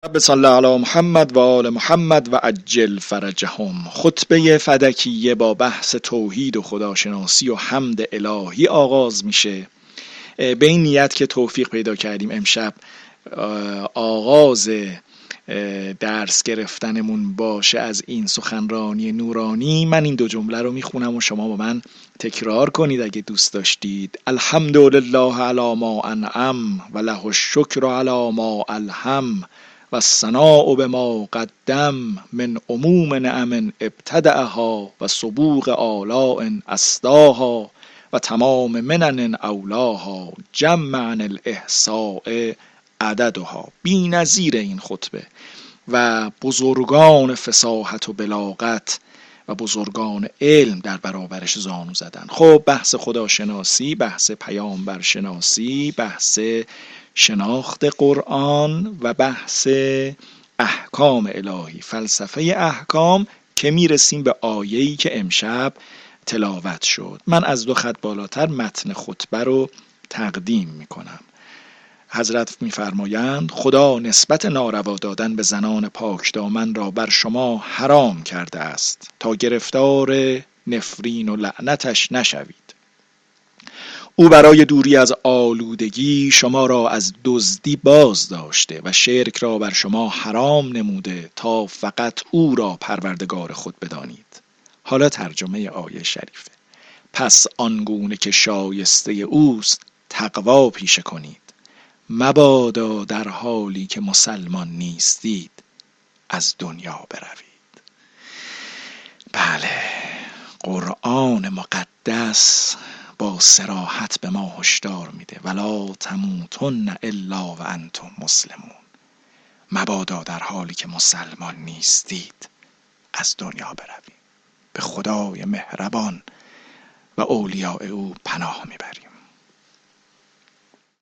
رب صل علی محمد و آل محمد و عجل فرجهم. خطبه فدکیه با بحث توحید و خداشناسی و حمد الهی آغاز میشه. به این نیت که توفیق پیدا کردیم امشب آغاز درس گرفتنمون باشه از این سخنرانی نورانی. من این دو جمله رو میخونم و شما با من تکرار کنید اگه دوست داشتید. الحمدلله علی ما انعم و له الشکر علی ما الهم و الثناء بما قدم من عموم نعم ابتدعها و سبوق آلاء اسداها و تمام منن اولاها جمعا الاحصاء عددها. بی نظیر این خطبه و بزرگان فصاحت و بلاغت و بزرگان علم در برابرش زانو زدن. خب بحث خداشناسی، بحث پیامبرشناسی، بحث شناخت قرآن و بحث احکام الهی، فلسفه احکام که میرسیم به آیه‌ای که امشب تلاوت شد. من از 2 خط بالاتر متن خطبه رو تقدیم میکنم. حضرت میفرمایند خدا نسبت ناروا دادن به زنان پاکدامن را بر شما حرام کرده است تا گرفتار نفرین و لعنتش نشوید. او برای دوری از آلودگی شما را از دزدی باز داشته و شرک را بر شما حرام نموده تا فقط او را پروردگار خود بدانید. حالا ترجمه آیه شریفه. پس آنگونه که شایسته اوست تقوا پیشه کنید، مبادا در حالی که مسلمان نیستید از دنیا بروید. بله، قرآن مقدس با صراحت به ما هشدار میده ولا تموتن الا و انتم مسلمون. مبادا در حالی که مسلمان نیستید از دنیا بروید. به خدای مهربان و اولیاء او پناه میبرید.